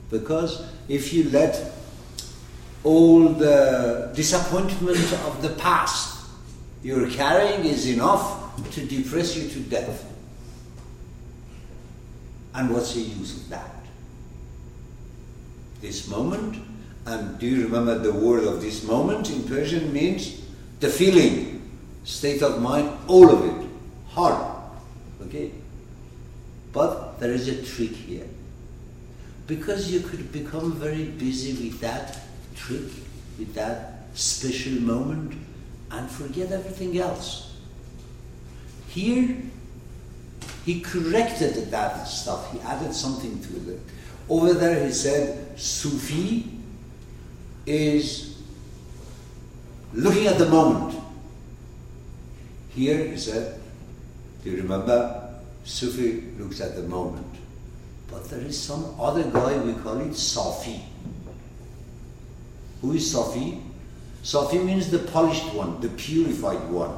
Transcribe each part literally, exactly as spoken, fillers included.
Because if you let all the disappointment of the past you're carrying is enough to depress you to death. And what's the use of that? This moment, and do you remember the word of this moment in Persian means the feeling, state of mind, all of it, heart. Okay? But there is a trick here. Because you could become very busy with that trick, with that special moment, and forget everything else. Here, he corrected that stuff. He added something to it. Over there he said, Sufi is looking at the moment. Here he said, do you remember? Sufi looks at the moment. But there is some other guy, we call it Safi. Who is Safi? Safi means the polished one, the purified one.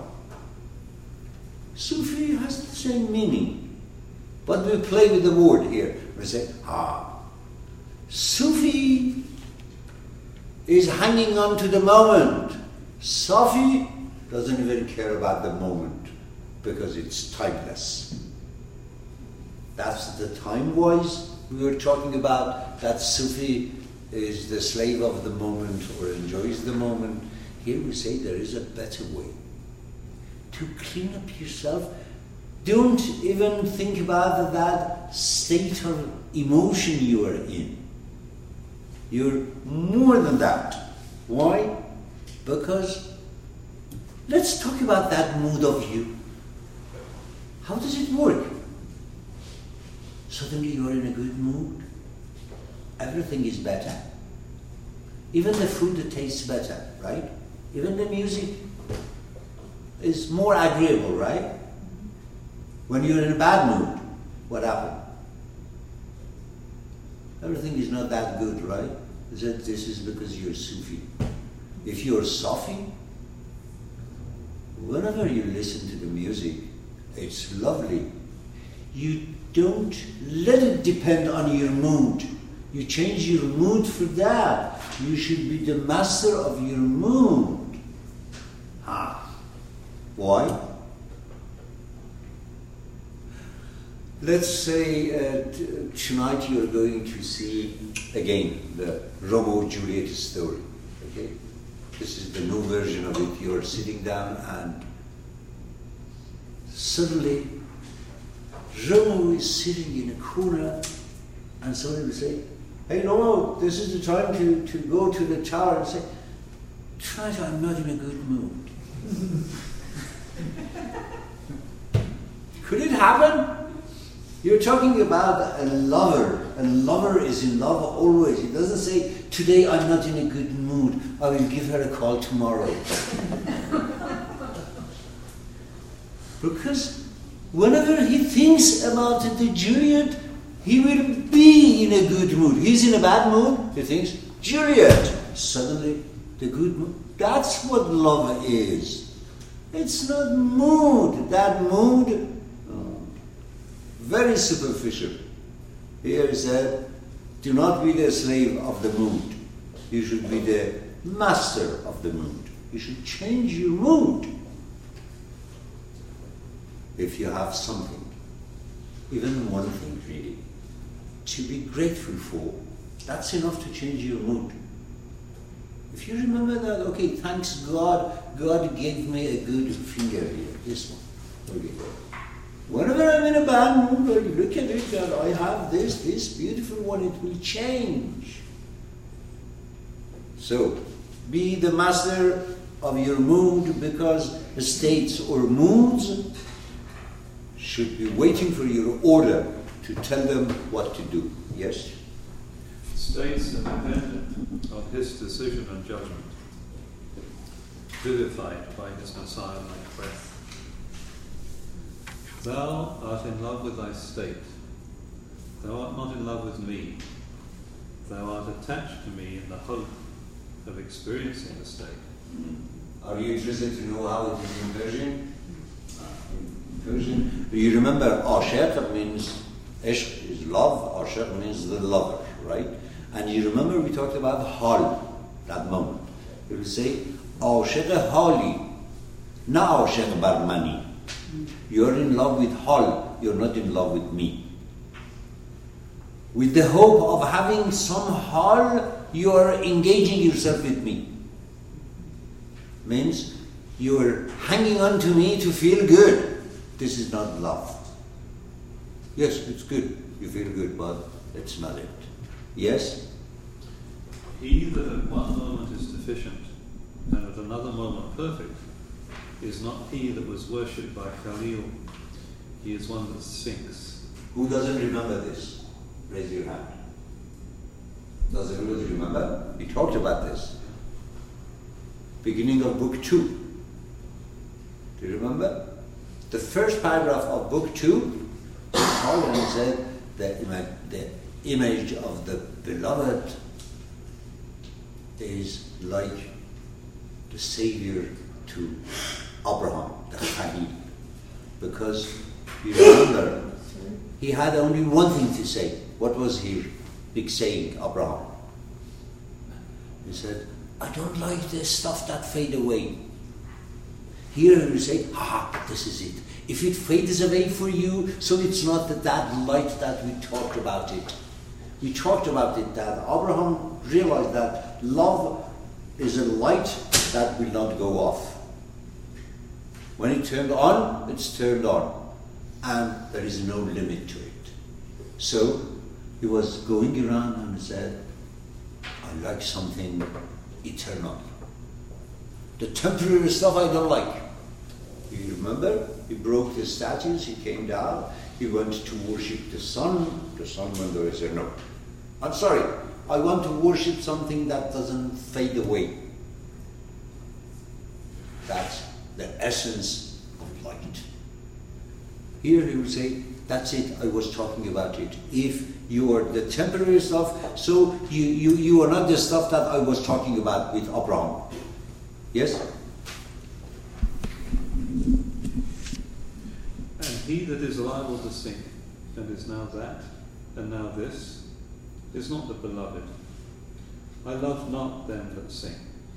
Sufi has the same meaning. But we play with the word here. We say, ah, Sufi is hanging on to the moment. Safi doesn't even care about the moment because it's timeless. That's the time-wise we were talking about, that Sufi is the slave of the moment or enjoys the moment. Here we say there is a better way. To clean up yourself, don't even think about that state of emotion you are in. You're more than that. Why? Because let's talk about that mood of you. How does it work? Suddenly you are in a good mood. Everything is better. Even the food tastes better, right? Even the music is more agreeable, right? When you're in a bad mood, what happened? Everything is not that good, right? Is that this is because you're Sufi. If you're Safi, whenever you listen to the music, it's lovely. You don't let it depend on your mood. You change your mood for that. You should be the master of your mood. Ah. Why? Let's say uh, t- tonight you're going to see again the Romeo and Juliet story. Okay? This is the new version of it. You're sitting down and suddenly Romeo is sitting in a corner and somebody will say, hey Romeo, this is the time to, to go to the tower and say, tonight I'm not in a good mood. Could it happen? You're talking about a lover. A lover is in love always. He doesn't say, today I'm not in a good mood. I will give her a call tomorrow. Because whenever he thinks about the Juliet, he will be in a good mood. He's in a bad mood, he thinks, Juliet. Suddenly, the good mood. That's what love is. It's not mood. That mood, very superficial. Here he said, do not be the slave of the mood. You should be the master of the mood. You should change your mood. If you have something, even one thing really, to be grateful for, that's enough to change your mood. If you remember that, okay, thanks God, God gave me a good finger here, this one. Okay. Whenever I'm in a bad mood, I look at it and I have this, this beautiful one, it will change. So, be the master of your mood, because states or moods should be waiting for your order to tell them what to do. Yes? States are dependent on his decision and judgment, vivified by his Messiah-like breath. Thou art in love with thy state. Thou art not in love with me. Thou art attached to me in the hope of experiencing the state. Are you interested to know how it is in Persian? In Persian, you remember Ashiq means, Ishq is love, Ashiq means the lover, right? And you remember we talked about hal, that moment. He will say, Aashaq hali, na aashaq bar mani. You're in love with hal, you're not in love with me. With the hope of having some hal, you are engaging yourself with me. Means you're hanging on to me to feel good. This is not love. Yes, it's good. You feel good, but it's not it. Yes? He that at one moment is deficient and at another moment perfect is not he that was worshipped by Khalil. He is one that sinks. Who doesn't remember this? Raise your hand. Does everybody remember? We talked about this. Beginning of book two. Do you remember? The first paragraph of book two, Paul said the, ima- the image of the beloved is like the Savior to Abraham, the Khalil. Because you remember, he had only one thing to say. What was he big saying, Abraham? He said, I don't like this stuff that fade away. Here he will say, ah, this is it. If it fades away for you, so it's not that, that light that we talked about it. We talked about it, that Abraham realized that love is a light that will not go off. When it turned on, it's turned on. And there is no limit to it. So he was going around and said, I like something eternal. The temporary stuff I don't like. You remember? He broke the statues, he came down, he went to worship the sun. The sun went there and said, no, I'm sorry, I want to worship something that doesn't fade away. That's the essence of light. Here he will say, that's it, I was talking about it. If you are the temporary stuff, so you, you, you are not the stuff that I was talking about with Abraham. Yes? And he that is liable to sink, and is now that, and now this, is not the beloved. I love not them that sing.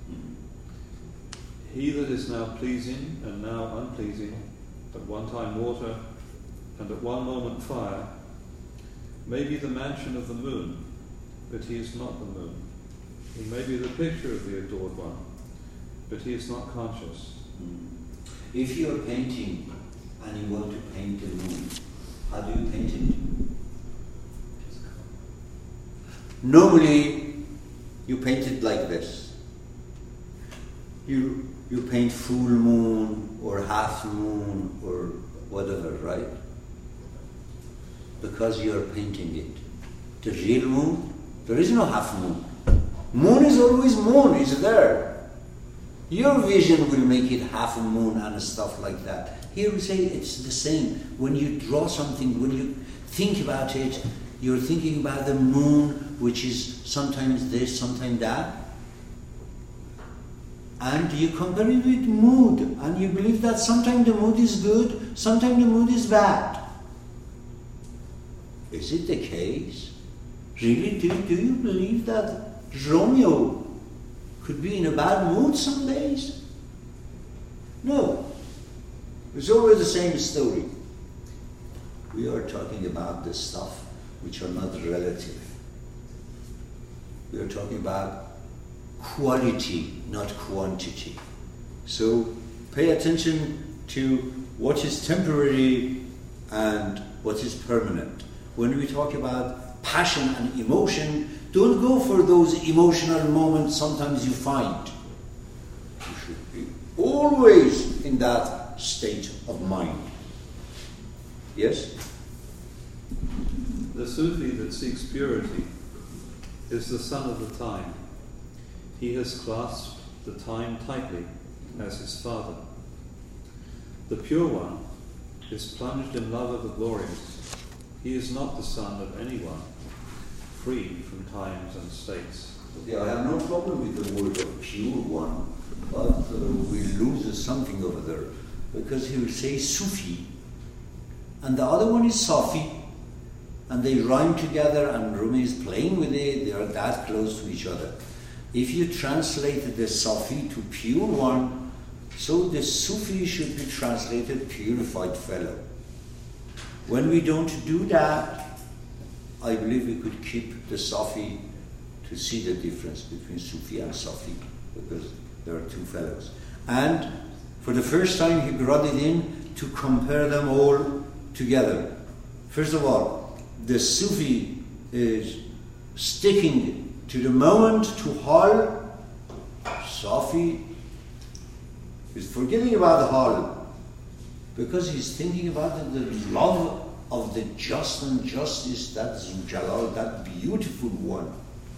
He that is now pleasing, and now unpleasing, at one time water, and at one moment fire, may be the mansion of the moon, but he is not the moon. He may be the picture of the adored one, but he is not conscious. If you are painting and you want to paint the moon, how do you paint it? Normally, you paint it like this. You you paint full moon or half moon or whatever, right? Because you are painting it. The real moon, there is no half moon. Moon is always moon, it's there. Your vision will make it half a moon and stuff like that. Here we say it's the same. When you draw something, when you think about it, you're thinking about the moon, which is sometimes this, sometimes that. And you compare it with mood, and you believe that sometimes the mood is good, sometimes the mood is bad. Is it the case? Really, do, do you believe that Romeo could be in a bad mood some days? No. It's always the same story. We are talking about the stuff which are not relative. We are talking about quality, not quantity. So pay attention to what is temporary and what is permanent. When we talk about passion and emotion, don't go for those emotional moments sometimes you find. You should be always in that state of mind. Yes? The Sufi that seeks purity is the son of the time. He has clasped the time tightly as his father. The pure one is plunged in love of the glorious. He is not the son of anyone, free from times and states. Okay, I have no problem with the word of pure one, but uh, we lose something over there, because he will say Sufi, and the other one is Safi. and they rhyme together, and Rumi is playing with it. They are that close to each other. If you translated the Safi to pure one, so the Sufi should be translated purified fellow. When we don't do that, I believe we could keep the Safi to see the difference between Sufi and Safi, because there are two fellows. And for the first time he brought it in to compare them all together. First of all, the Sufi is sticking to the moment, to Hal. Safi is forgetting about the Hal, because he's thinking about the, the love of the just and justice, that Zuljalal, that beautiful one.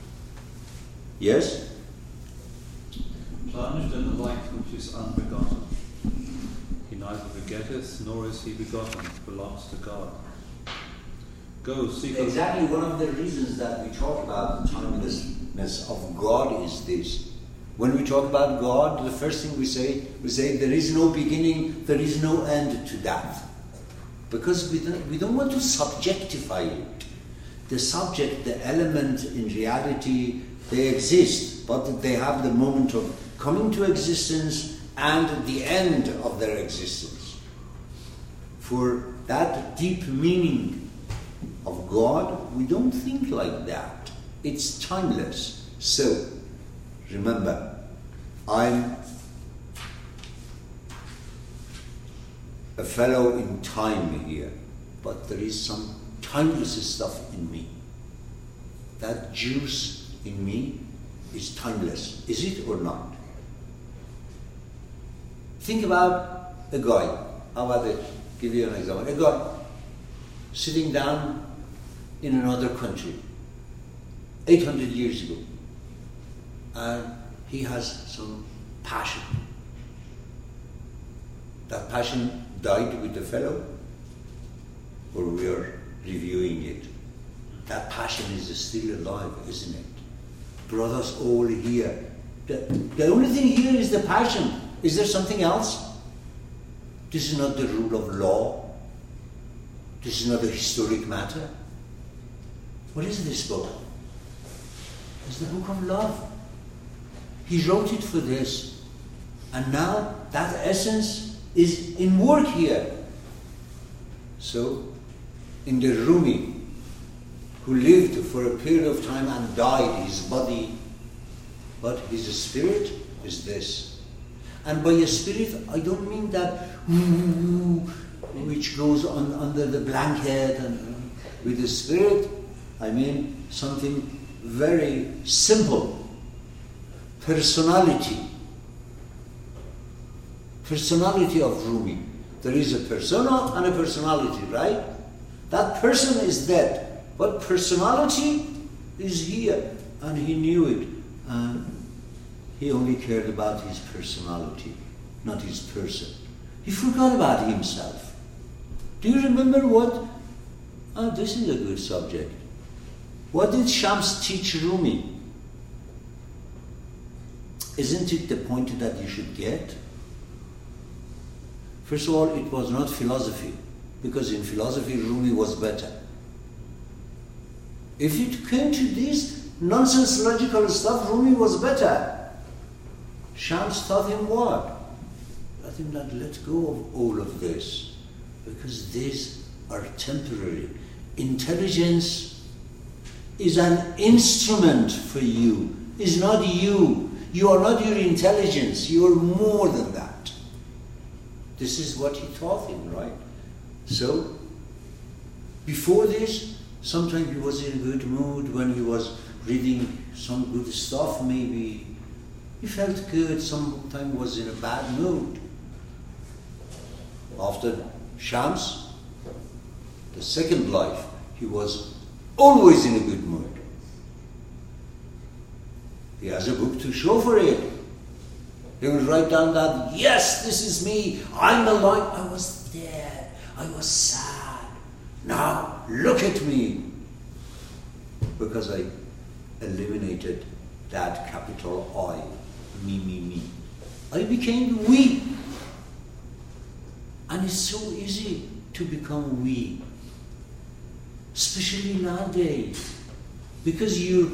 Yes? Plunged in the light which is unbegotten. He neither begetteth nor is he begotten, belongs to God. Go seek exactly one of the reasons that we talk about the timelessness of God is this. When we talk about God, the first thing we say, we say there is no beginning, there is no end to that. Because we don't, we don't want to subjectify it. The subject, the element in reality, they exist, but they have the moment of coming to existence and the end of their existence. For that deep meaning of God, we don't think like that. It's timeless. So, remember, I'm a fellow in time here, but there is some timeless stuff in me. That juice in me is timeless. Is it or not? Think about a guy. How about it? Give you an example. A guy sitting down in another country eight hundred years ago, and he has some passion. That passion died with the fellow, or we are reviewing it. That passion is still alive, isn't it? Brothers all here. The, the only thing here is the passion. Is there something else? This is not the rule of law. This is not a historic matter. What is this book? It's the book of love. He wrote it for this. And now that essence is in work here. So, in the Rumi, who lived for a period of time and died, his body, but his spirit is this. And by a spirit, I don't mean that ooh, which goes on under the blanket. And with the spirit, I mean something very simple. Personality. Personality of Rumi. There is a persona and a personality, right? That person is dead, but personality is here, and he knew it. And he only cared about his personality, not his person. He forgot about himself. Do you remember what? Oh, this is a good subject. What did Shams teach Rumi? Isn't it the point that you should get? First of all, it was not philosophy, because in philosophy Rumi was better. If it came to this nonsense logical stuff, Rumi was better. Shams taught him what? Let him not let go of all of this, because these are temporary. Intelligence is an instrument for you, is not you. You are not your intelligence, you are more than that. This is what he taught him, right? So, before this, sometimes he was in a good mood when he was reading some good stuff, maybe. He felt good, sometimes was in a bad mood. After Shams, the second life, he was always in a good mood. He has a book to show for it. He will write down that, yes, this is me, I'm alive. I was dead, I was sad. Now, look at me. Because I eliminated that capital I, me, me, me. I became we. And it's so easy to become we. especially nowadays, because you're